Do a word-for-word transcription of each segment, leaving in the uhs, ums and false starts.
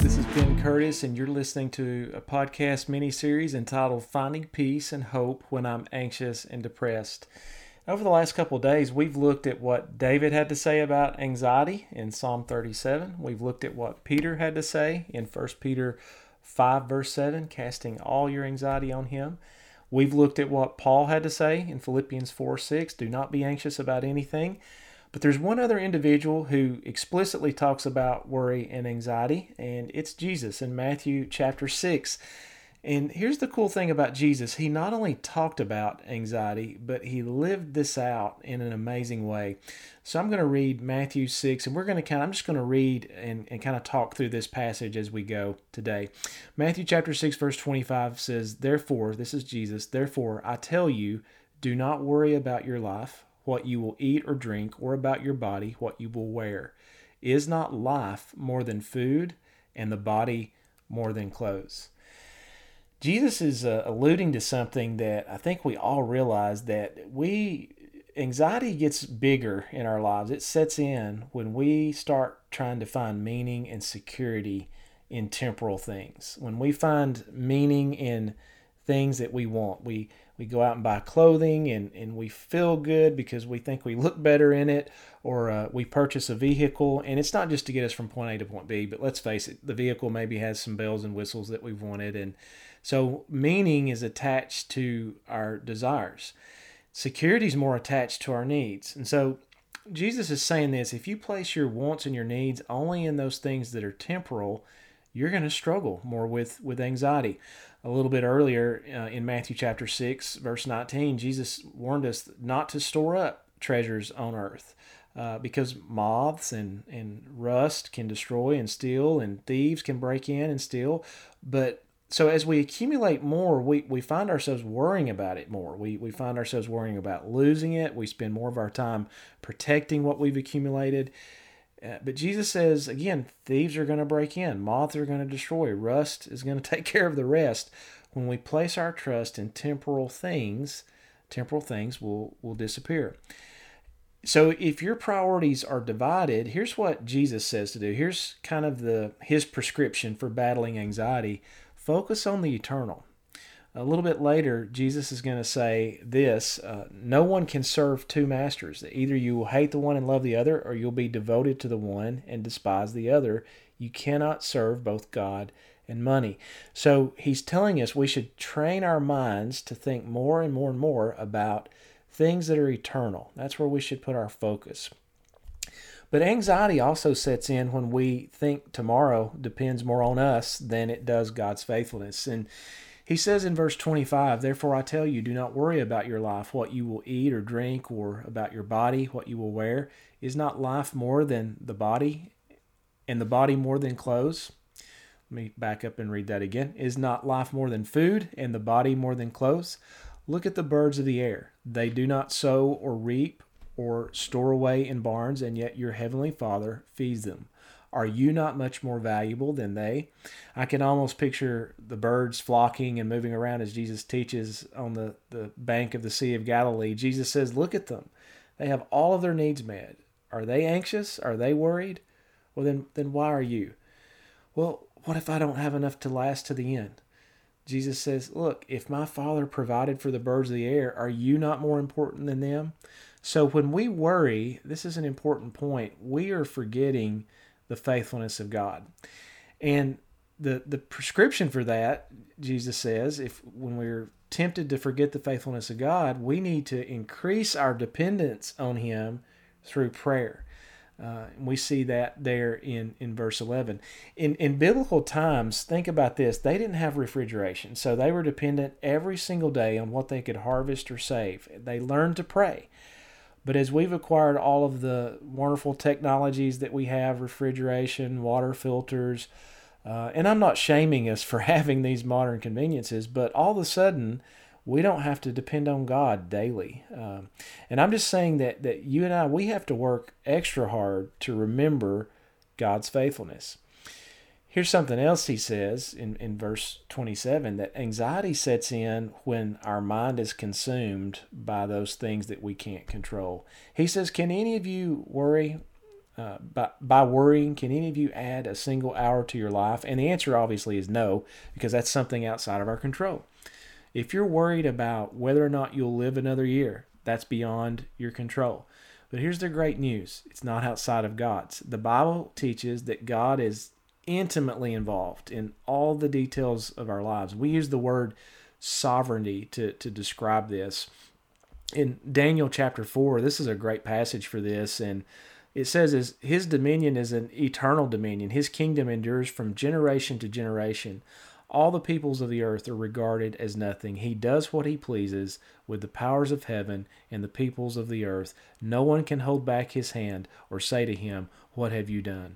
This is Ben Curtis, and you're listening to a podcast mini-series entitled Finding Peace and Hope When I'm Anxious and Depressed. Over the last couple of days, we've looked at what David had to say about anxiety in Psalm thirty-seven. We've looked at what Peter had to say in First Peter five, verse seven, casting all your anxiety on him. We've looked at what Paul had to say in Philippians four, six, do not be anxious about anything. But there's one other individual who explicitly talks about worry and anxiety, and it's Jesus in Matthew chapter six. And here's the cool thing about Jesus. He not only talked about anxiety, but he lived this out in an amazing way. So I'm going to read Matthew six, and we're going to kind of, I'm just going to read and, and kind of talk through this passage as we go today. Matthew chapter six, verse twenty-five says, Therefore, this is Jesus, therefore I tell you, do not worry about your life, what you will eat or drink, or about your body, what you will wear. Is not life more than food, and the body more than clothes? Jesus is uh, alluding to something that I think we all realize, that we anxiety gets bigger in our lives. It sets in when we start trying to find meaning and security in temporal things. When we find meaning in things that we want, we we go out and buy clothing and, and we feel good because we think we look better in it, or uh, we purchase a vehicle, and it's not just to get us from point A to point B, but let's face it, the vehicle maybe has some bells and whistles that we've wanted, and so meaning is attached to our desires. Security is more attached to our needs. And so Jesus is saying this: if you place your wants and your needs only in those things that are temporal, you're going to struggle more with, with anxiety. A little bit earlier uh, in Matthew chapter six, verse nineteen, Jesus warned us not to store up treasures on earth uh, because moths and, and rust can destroy and steal, and thieves can break in and steal. But so as we accumulate more, we, we find ourselves worrying about it more. We, we find ourselves worrying about losing it. We spend more of our time protecting what we've accumulated. Uh, but Jesus says, again, thieves are going to break in. Moths are going to destroy. Rust is going to take care of the rest. When we place our trust in temporal things, temporal things will, will disappear. So if your priorities are divided, here's what Jesus says to do. Here's kind of the his prescription for battling anxiety. Focus on the eternal. A little bit later, Jesus is going to say this, uh, no one can serve two masters. Either you will hate the one and love the other, or you'll be devoted to the one and despise the other. You cannot serve both God and money. So he's telling us we should train our minds to think more and more and more about things that are eternal. That's where we should put our focus. But anxiety also sets in when we think tomorrow depends more on us than it does God's faithfulness. And he says in verse twenty-five, Therefore I tell you, do not worry about your life, what you will eat or drink, or about your body, what you will wear. Is not life more than the body, and the body more than clothes? Let me back up and read that again. Is not life more than food, and the body more than clothes? Look at the birds of the air. They do not sow or reap or store away in barns, and yet your heavenly Father feeds them. Are you not much more valuable than they? I can almost picture the birds flocking and moving around as Jesus teaches on the, the bank of the Sea of Galilee. Jesus says, look at them. They have all of their needs met. Are they anxious? Are they worried? Well, then, then why are you? Well, what if I don't have enough to last to the end? Jesus says, look, if my Father provided for the birds of the air, are you not more important than them? So when we worry, this is an important point, we are forgetting the faithfulness of God. And the the prescription for that, Jesus says, if when we're tempted to forget the faithfulness of God, we need to increase our dependence on Him through prayer. Uh, and we see that there in, in verse eleven. In, in biblical times, think about this, they didn't have refrigeration, so they were dependent every single day on what they could harvest or save. They learned to pray. But as we've acquired all of the wonderful technologies that we have, refrigeration, water filters, uh, and I'm not shaming us for having these modern conveniences, but all of a sudden, we don't have to depend on God daily. Um, and I'm just saying that, that you and I, we have to work extra hard to remember God's faithfulness. Here's something else he says in, in verse twenty-seven, that anxiety sets in when our mind is consumed by those things that we can't control. He says, can any of you worry Uh, by, by worrying, can any of you add a single hour to your life? And the answer obviously is no, because that's something outside of our control. If you're worried about whether or not you'll live another year, that's beyond your control. But here's the great news. It's not outside of God's. The Bible teaches that God is intimately involved in all the details of our lives. We use the word sovereignty to, to describe this. In Daniel chapter four, this is a great passage for this, and it says is his dominion is an eternal dominion. His kingdom endures from generation to generation. All the peoples of the earth are regarded as nothing. He does what he pleases with the powers of heaven and the peoples of the earth. No one can hold back his hand or say to him, "What have you done?"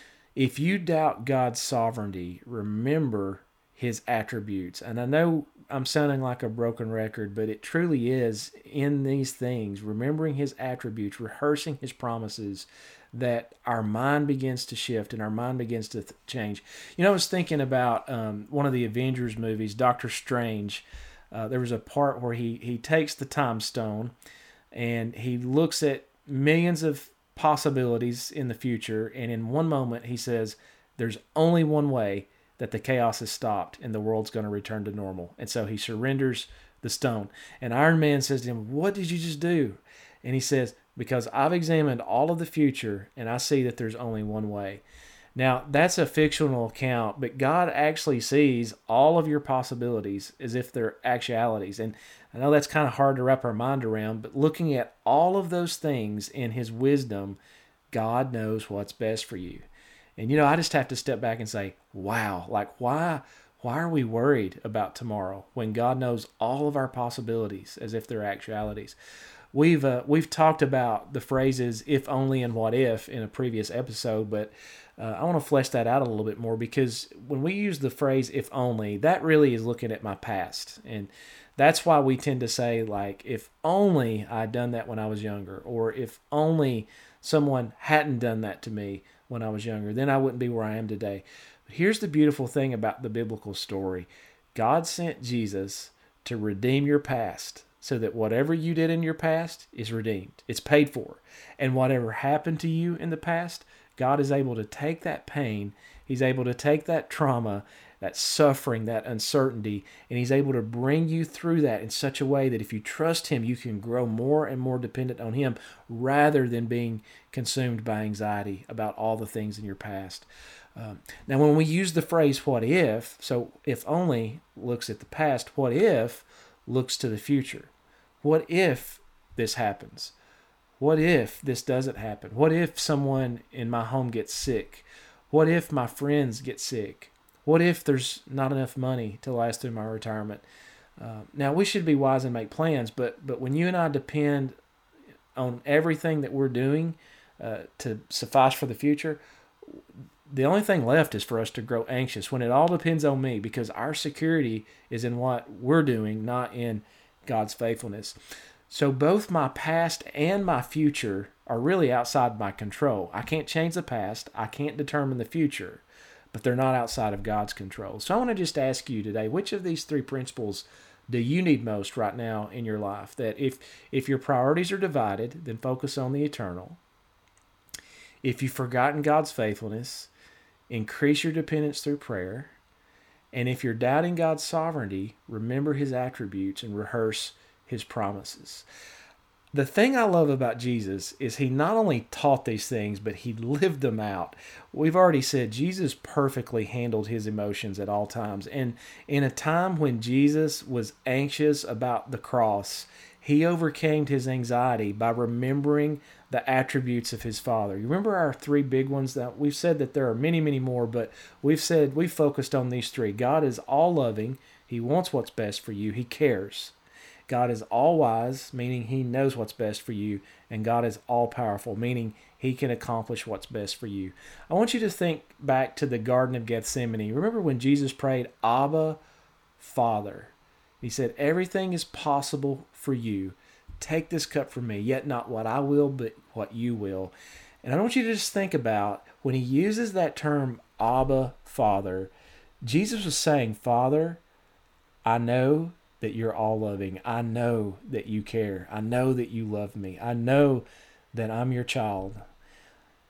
If you doubt God's sovereignty, remember his attributes. And I know I'm sounding like a broken record, but it truly is in these things, remembering his attributes, rehearsing his promises, that our mind begins to shift and our mind begins to th- change. You know, I was thinking about um, one of the Avengers movies, Doctor Strange. Uh, there was a part where he, he takes the time stone and he looks at millions of possibilities in the future, and in one moment he says, there's only one way that the chaos is stopped and the world's going to return to normal. And so he surrenders the stone. And Iron Man says to him, "What did you just do?" And he says, "Because I've examined all of the future and I see that there's only one way." Now, that's a fictional account, but God actually sees all of your possibilities as if they're actualities. And I know that's kind of hard to wrap our mind around, but looking at all of those things in his wisdom, God knows what's best for you. And, you know, I just have to step back and say, wow, like why why are we worried about tomorrow when God knows all of our possibilities as if they're actualities? We've uh, we've talked about the phrases "if only" and "what if" in a previous episode, but uh, I want to flesh that out a little bit more, because when we use the phrase "if only," that really is looking at my past. And that's why we tend to say, like, if only I'd done that when I was younger, or if only someone hadn't done that to me when I was younger, then I wouldn't be where I am today. But here's the beautiful thing about the biblical story. God sent Jesus to redeem your past, so that whatever you did in your past is redeemed. It's paid for. And whatever happened to you in the past, God is able to take that pain, he's able to take that trauma, that suffering, that uncertainty, and he's able to bring you through that in such a way that if you trust him, you can grow more and more dependent on him, rather than being consumed by anxiety about all the things in your past. Um, now, when we use the phrase "what if," so "if only" looks at the past, "what if" looks to the future. What if this happens? What if this doesn't happen? What if someone in my home gets sick? What if my friends get sick? What if there's not enough money to last through my retirement? Uh, now, we should be wise and make plans, but but when you and I depend on everything that we're doing uh, to suffice for the future, the only thing left is for us to grow anxious when it all depends on me, because our security is in what we're doing, not in God's faithfulness. So both my past and my future are really outside my control. I can't change the past. I can't determine the future, but they're not outside of God's control. So I want to just ask you today, which of these three principles do you need most right now in your life? That if, if your priorities are divided, then focus on the eternal. If you've forgotten God's faithfulness, increase your dependence through prayer. And if you're doubting God's sovereignty, remember his attributes and rehearse his promises. The thing I love about Jesus is he not only taught these things, but he lived them out. We've already said Jesus perfectly handled his emotions at all times. And in a time when Jesus was anxious about the cross, he overcame his anxiety by remembering the attributes of his Father. You remember our three big ones? That we've said that there are many, many more, but we've said we've focused on these three. God is all loving. He wants what's best for you. He cares. God is all wise, meaning he knows what's best for you. And God is all powerful, meaning he can accomplish what's best for you. I want you to think back to the Garden of Gethsemane. Remember when Jesus prayed, "Abba, Father." He said, "Everything is possible for you. Take this cup from me, yet not what I will, but what you will." And I want you to just think about when he uses that term, Abba, Father, Jesus was saying, "Father, I know that you're all loving. I know that you care. I know that you love me. I know that I'm your child.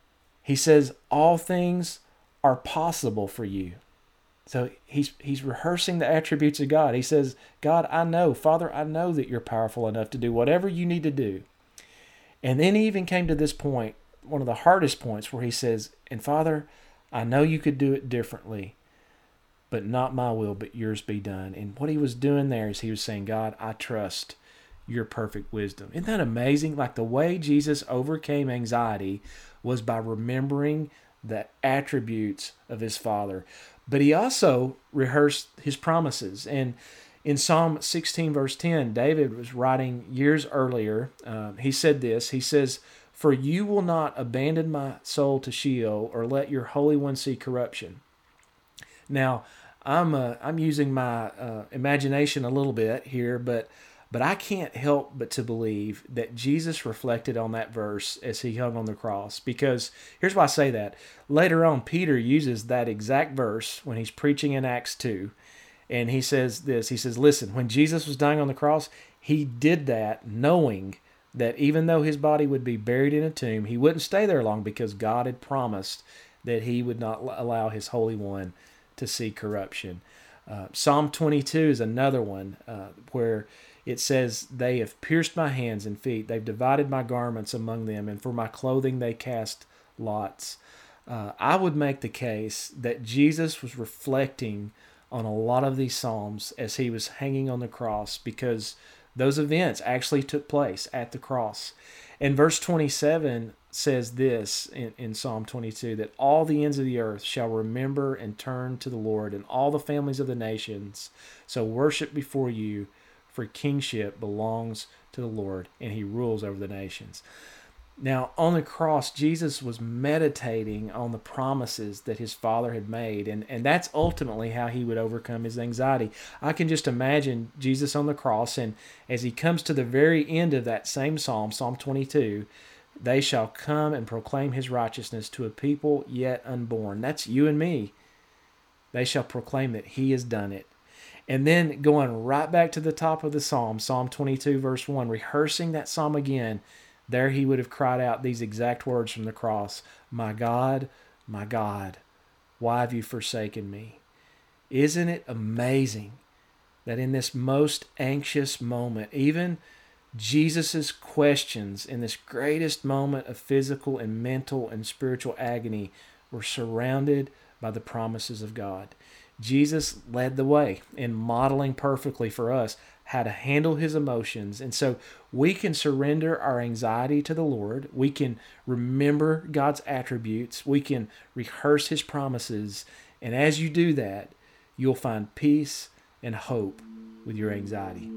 He says, all things are possible for you. So he's he's rehearsing the attributes of God. He says, God, I know, Father, I know that you're powerful enough to do whatever you need to do. And then he even came to this point, one of the hardest points, where he says, and Father, I know you could do it differently, but not my will, but yours be done. And what he was doing there is he was saying, God, I trust your perfect wisdom. Isn't that amazing? Like the way Jesus overcame anxiety was by remembering the attributes of his Father. But he also rehearsed his promises. And in Psalm sixteen, verse ten, David was writing years earlier. Uh, he said this, he says, for you will not abandon my soul to Sheol or let your Holy One see corruption. Now, I'm uh, I'm using my uh, imagination a little bit here, but but I can't help but to believe that Jesus reflected on that verse as he hung on the cross. Because here's why I say that. Later on, Peter uses that exact verse when he's preaching in Acts two. And he says this, he says, listen, when Jesus was dying on the cross, he did that knowing that even though his body would be buried in a tomb, he wouldn't stay there long because God had promised that he would not allow his Holy One to see corruption. Uh, Psalm twenty-two is another one uh, where it says, they have pierced my hands and feet. They've divided my garments among them, and for my clothing they cast lots. Uh, I would make the case that Jesus was reflecting on a lot of these Psalms as he was hanging on the cross, because those events actually took place at the cross. And verse twenty-seven says this in, in Psalm twenty-two, that all the ends of the earth shall remember and turn to the Lord, and all the families of the nations so worship before you, for kingship belongs to the Lord, and he rules over the nations. Now, on the cross, Jesus was meditating on the promises that his Father had made, and, and that's ultimately how he would overcome his anxiety. I can just imagine Jesus on the cross, and as he comes to the very end of that same psalm, Psalm twenty-two, they shall come and proclaim his righteousness to a people yet unborn. That's you and me. They shall proclaim that he has done it. And then going right back to the top of the psalm, Psalm twenty-two, verse one, rehearsing that psalm again, there he would have cried out these exact words from the cross, my God, my God, why have you forsaken me? Isn't it amazing that in this most anxious moment, even Jesus' questions in this greatest moment of physical and mental and spiritual agony were surrounded by the promises of God? Jesus led the way in modeling perfectly for us how to handle his emotions. And so we can surrender our anxiety to the Lord. We can remember God's attributes. We can rehearse his promises. And as you do that, you'll find peace and hope with your anxiety.